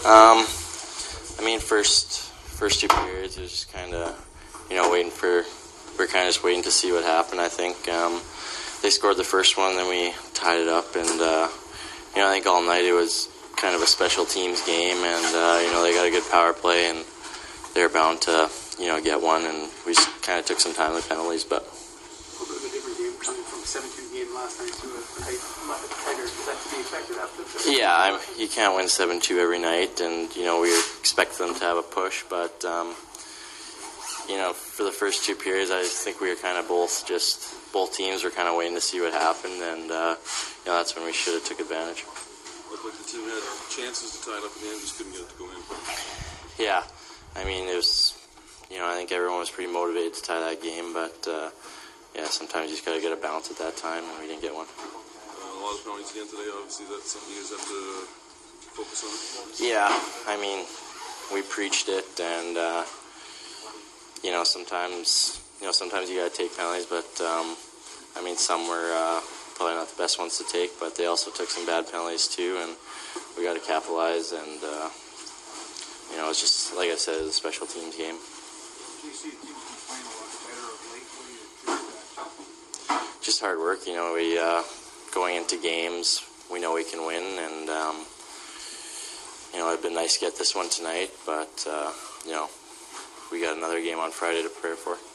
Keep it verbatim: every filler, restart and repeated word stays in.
Um, I mean, first first two periods it was just kind of, you know, waiting for, we're kind of just waiting to see what happened. I think um, they scored the first one, then we tied it up, and uh, you know, I think all night it was kind of a special teams game, and uh, you know, they got a good power play, and they're bound to, you know, get one, and we kind of took some time with penalties, but. A little bit of a different game coming from a seven two game last night to a tighter. Is that to be expected after the Yeah, I'm, you can't win seven two every night, and, you know, we expect them to have a push, but, um, you know, for the first two periods, I think we were kind of both just, both teams were kind of waiting to see what happened, and, uh, you know, that's when we should have took advantage. Looked like the team had chances to tie it up in the end, just couldn't get it to go in. Yeah, I mean, it was, you know, I think everyone was pretty motivated to tie that game, but, uh, yeah, sometimes you just got to get a bounce at that time, and we didn't get one. Uh, a lot of penalties again today, obviously, that's something you guys have to focus on. Yeah, I mean, we preached it, and, uh, you know, sometimes, you know, sometimes you got to take penalties, but, um, I mean, some were uh, probably not the best ones to take, but they also took some bad penalties, too, and we got to capitalize, and, uh, you know, it's just, like I said, it's a special teams game. Do you see teams playing a lot better of late? What do you attribute that to? Just hard work. You know, we uh, going into games, we know we can win, and um, you know, it'd been nice to get this one tonight, but uh, you know, we got another game on Friday to prepare for.